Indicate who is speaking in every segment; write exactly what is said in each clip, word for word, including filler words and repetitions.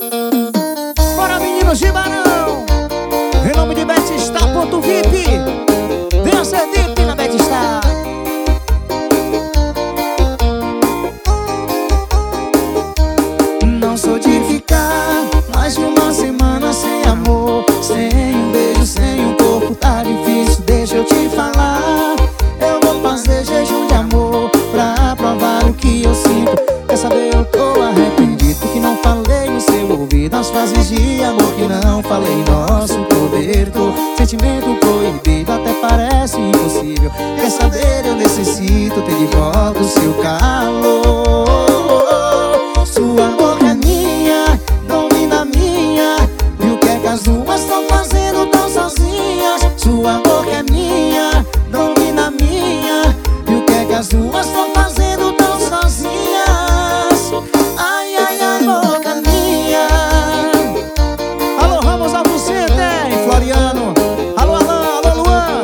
Speaker 1: Bora, menino Gibarão, em nome de Betistar.vip. Venha ser V I P na Betistar. Não sou de ficar mais de uma semana sem amor, sem um beijo, sem um corpo, tá difícil, deixa eu te falar. Eu vou fazer jejum de amor pra provar o que eu sinto. Quer saber, eu tô arrependido que não falei no seu ouvido as frases de amor que não falei. Nosso cobertor, sentimento proibido, até parece impossível. Quer saber, eu necessito ter de volta o seu calor. Sua boca é minha, domina a minha, e o que é que as duas estão fazendo tão sozinhas? Sua boca é minha, domina a minha, e o que é que as duas estão fazendo tão sozinhas? Ai, ai, ai, boca minha. Alô, Ramos Albucente, em Floriano. Alô, Alain, alô, Luan.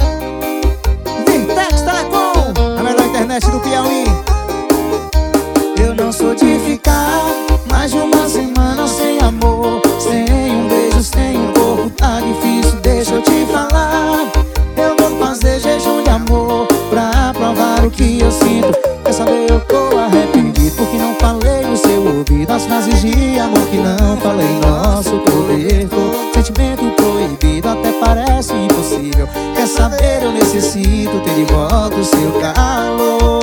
Speaker 1: Virtex Telecom, a melhor internet do Piauí. Eu não sou de ficar mais de uma semana sem amor, sem um beijo, sem um corpo, tá difícil, deixa eu te falar. Eu vou fazer jejum de amor pra provar o que eu sinto. Quer saber, eu tô arrependido porque não falei no seu ouvido as frases de amor que não falei. Nosso cobertor, sentimento proibido, até parece impossível. Quer saber, eu necessito ter de volta o seu calor.